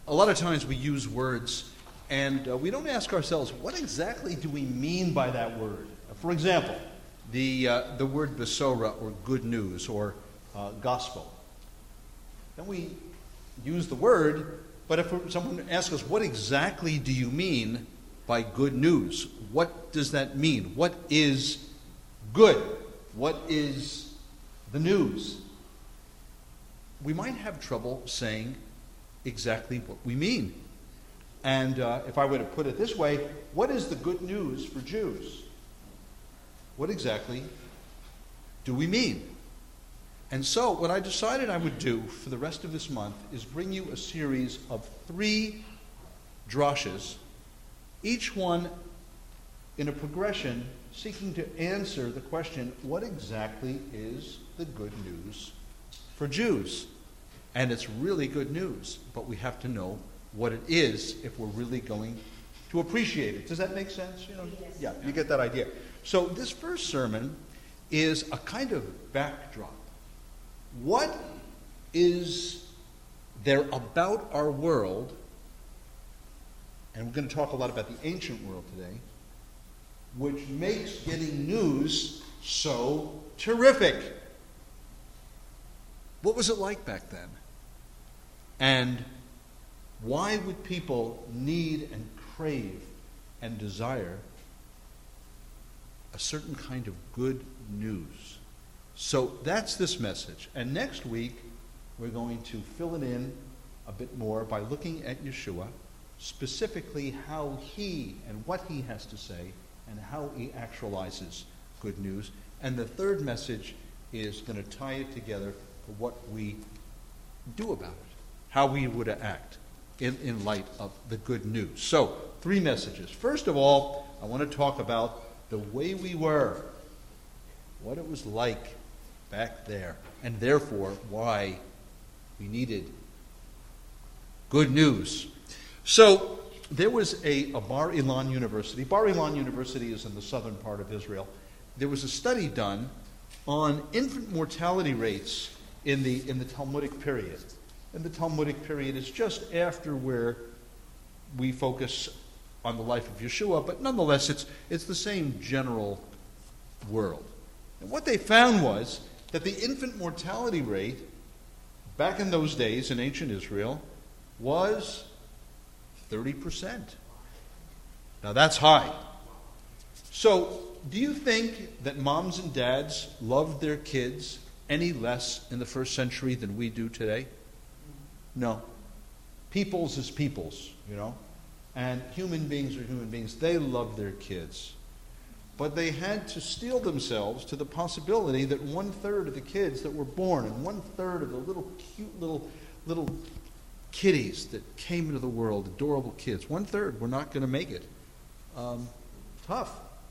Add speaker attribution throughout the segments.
Speaker 1: A lot of times we use words and we don't ask ourselves, what exactly do we mean by that word? For example, the word besora, or good news, or gospel. Then we use the word, but if someone asks us, what exactly do you mean by good news? What does that mean? What is good? What is the news? We might have trouble saying exactly what we mean. And if I were to put it this way, what is the good news for Jews? What exactly do we mean? And so what I decided I would do for the rest of this month is bring you a series of 3 drashes, each one in a progression seeking to answer the question, what exactly is the good news for Jews? And it's really good news, but we have to know what it is if we're really going to appreciate it. Does that make sense?
Speaker 2: Yes.
Speaker 1: Yeah, you get that idea. So this first sermon is a kind of backdrop. What is there about our world, and we're going to talk a lot about the ancient world today, which makes getting news so terrific? What was it like back then? And why would people need and crave and desire a certain kind of good news? So that's this message. And next week, we're going to fill it in a bit more by looking at Yeshua, specifically how he and what he has to say and how he actualizes good news. And the third message is going to tie it together for what we do about it, how we would act in light of the good news. So, 3 messages. First of all, I want to talk about the way we were, what it was like back there, and therefore why we needed good news. So, there was a Bar Ilan University. Bar Ilan University is in the southern part of Israel. There was a study done on infant mortality rates in the Talmudic period. And the Talmudic period is just after where we focus on the life of Yeshua, but nonetheless it's the same general world. And what they found was that the infant mortality rate back in those days in ancient Israel was 30%. Now that's high. So do you think that moms and dads loved their kids any less in the first century than we do today? No. Peoples is peoples, And human beings are human beings. They love their kids. But they had to steel themselves to the possibility that 1/3 of the kids that were born and 1/3 of the little cute little kitties that came into the world, adorable kids, 1/3 were not going to make it. Tough.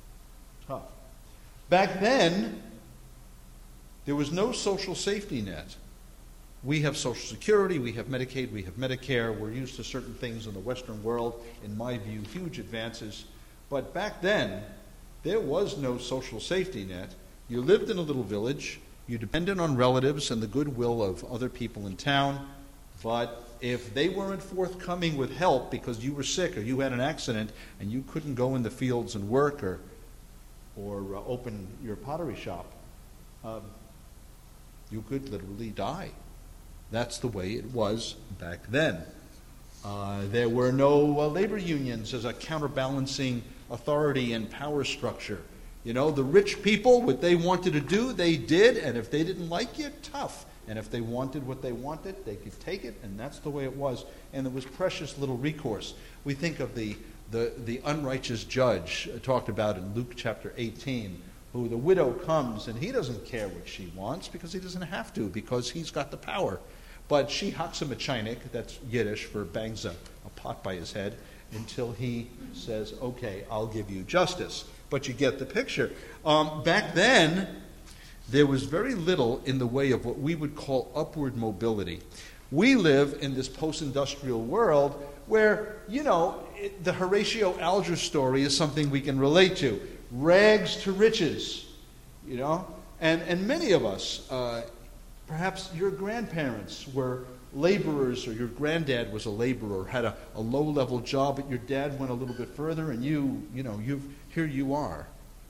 Speaker 1: Back then, there was no social safety net. We have Social Security, we have Medicaid, we have Medicare. We're used to certain things in the Western world, in my view, huge advances. But back then, there was no social safety net. You lived in a little village. You depended on relatives and the goodwill of other people in town. But if they weren't forthcoming with help because you were sick or you had an accident and you couldn't go in the fields and work or open your pottery shop, you could literally die. That's the way it was back then. There were no labor unions as a counterbalancing authority and power structure. The rich people, what they wanted to do, they did, and if they didn't like you, tough. And if they wanted what they wanted, they could take it, and that's the way it was. And there was precious little recourse. We think of the unrighteous judge talked about in Luke chapter 18, who the widow comes, and he doesn't care what she wants because he doesn't have to, because he's got the power. But she hocks him a chinik, that's Yiddish for bangs a pot by his head, until he says, okay, I'll give you justice. But you get the picture. Back then, there was very little in the way of what we would call upward mobility. We live in this post-industrial world where, the Horatio Alger story is something we can relate to. Rags to riches, And many of us, perhaps your grandparents were laborers, or your granddad was a laborer, had a low-level job, but your dad went a little bit further, and here you are,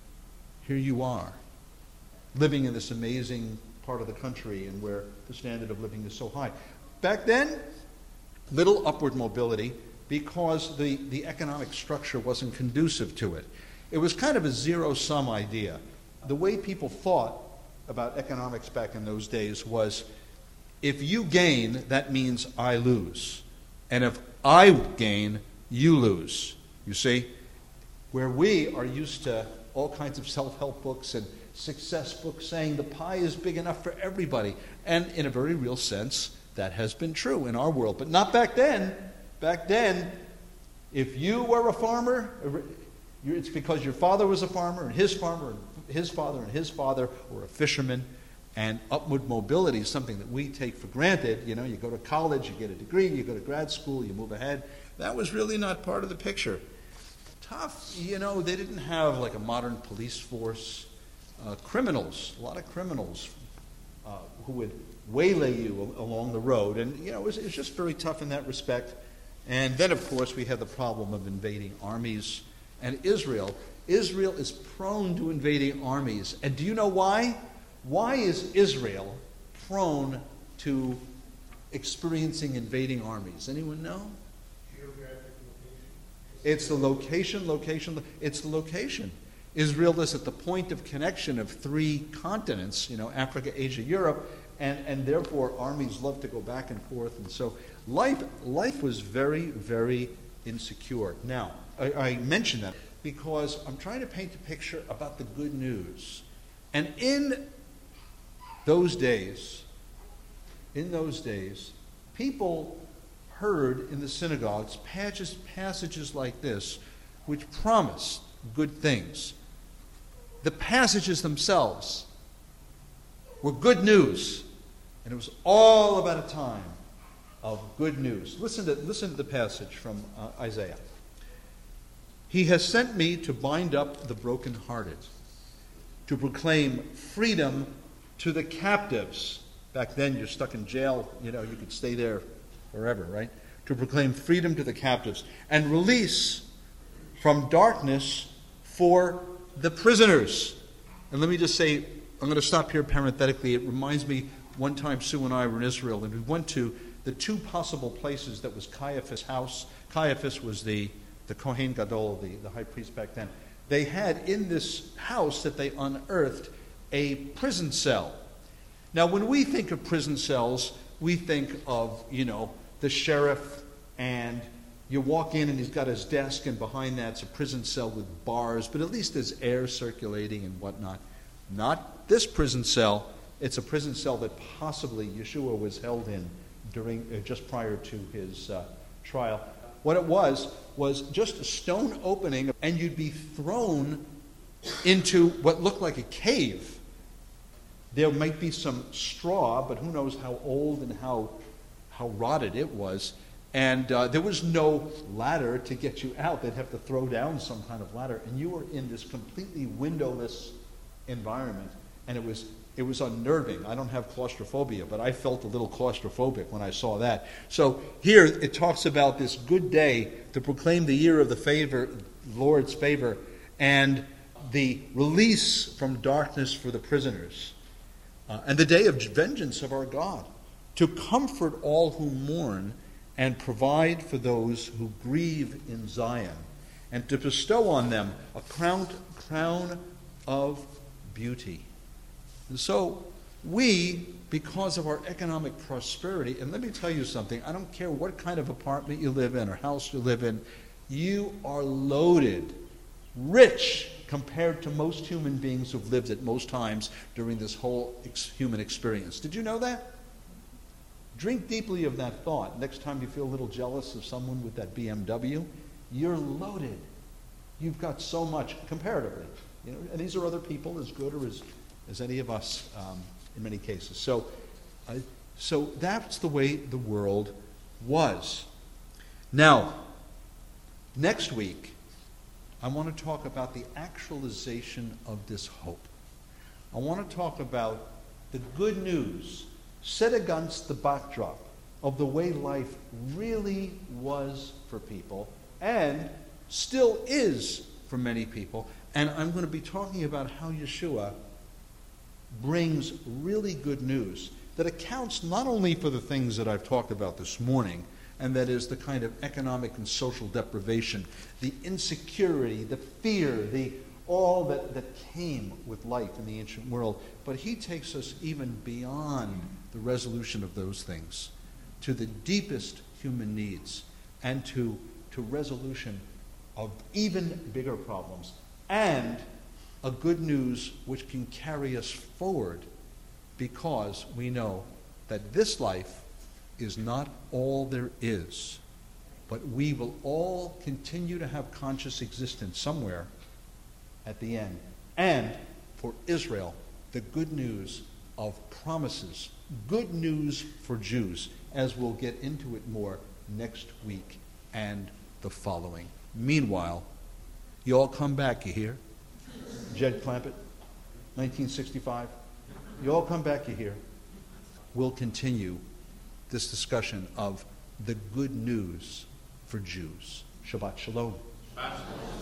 Speaker 1: living in this amazing part of the country and where the standard of living is so high. Back then, little upward mobility because the economic structure wasn't conducive to it. It was kind of a zero-sum idea. The way people thought about economics back in those days was, if you gain, that means I lose. And if I gain, you lose. You see? Where we are used to all kinds of self-help books and success books saying the pie is big enough for everybody. And in a very real sense, that has been true in our world. But not back then. Back then, if you were a farmer, it's because your father was a farmer, and his father, and his father were a fisherman. And upward mobility is something that we take for granted. You go to college, you get a degree, you go to grad school, you move ahead. That was really not part of the picture. Tough, they didn't have like a modern police force. Criminals, a lot of criminals who would waylay you along the road. And, it was just very tough in that respect. And then, of course, we have the problem of invading armies. And Israel is prone to invading armies. And do you know why? Why is Israel prone to experiencing invading armies? Anyone know?
Speaker 2: Geographic location.
Speaker 1: It's the location. It's the location. Israel is at the point of connection of three continents, Africa, Asia, Europe, and therefore armies love to go back and forth. And so life was very, very insecure. Now, I mention that because I'm trying to paint a picture about the good news. And in those days, people heard in the synagogues passages like this, which promised good things. The passages themselves were good news, and it was all about a time of good news. Listen to the passage from Isaiah. He has sent me to bind up the brokenhearted, to proclaim freedom to the captives. Back then, you're stuck in jail. You could stay there forever, right? To proclaim freedom to the captives and release from darkness for the prisoners. And let me just say, I'm going to stop here parenthetically. It reminds me, one time Sue and I were in Israel, and we went to the two possible places that was Caiaphas' house. Caiaphas was the Kohen Gadol, the high priest back then. They had in this house that they unearthed a prison cell. Now, when we think of prison cells, we think of, the sheriff, and you walk in and he's got his desk, and behind that's a prison cell with bars, but at least there's air circulating and whatnot. Not this prison cell. It's a prison cell that possibly Yeshua was held in during just prior to his trial. What it was just a stone opening, and you'd be thrown into what looked like a cave. There might be some straw, but who knows how old and how rotted it was. And there was no ladder to get you out. They'd have to throw down some kind of ladder. And you were in this completely windowless environment. And it was unnerving. I don't have claustrophobia, but I felt a little claustrophobic when I saw that. So here it talks about this good day to proclaim the year of the Lord's favor, and the release from darkness for the prisoners, and the day of vengeance of our God, to comfort all who mourn and provide for those who grieve in Zion, and to bestow on them a crown of beauty. And so we, because of our economic prosperity, and let me tell you something, I don't care what kind of apartment you live in or house you live in, you are loaded, rich compared to most human beings who've lived at most times during this whole human experience. Did you know that? Drink deeply of that thought. Next time you feel a little jealous of someone with that BMW, you're loaded. You've got so much comparatively. And these are other people as good or as any of us in many cases. So that's the way the world was. Now, next week, I want to talk about the actualization of this hope. I want to talk about the good news set against the backdrop of the way life really was for people and still is for many people. And I'm going to be talking about how Yeshua brings really good news that accounts not only for the things that I've talked about this morning, and that is the kind of economic and social deprivation, the insecurity, the fear, all that came with life in the ancient world, but he takes us even beyond the resolution of those things to the deepest human needs and to resolution of even bigger problems, and a good news which can carry us forward, because we know that this life is not all there is, but we will all continue to have conscious existence somewhere at the end. And for Israel, the good news of promises, good news for Jews, as we'll get into it more next week and the following. Meanwhile, you all come back, you hear? Jed Clampett, 1965. You all come back, you hear? We'll continue this discussion of the good news for Jews. Shabbat Shalom.
Speaker 3: Shabbat Shalom.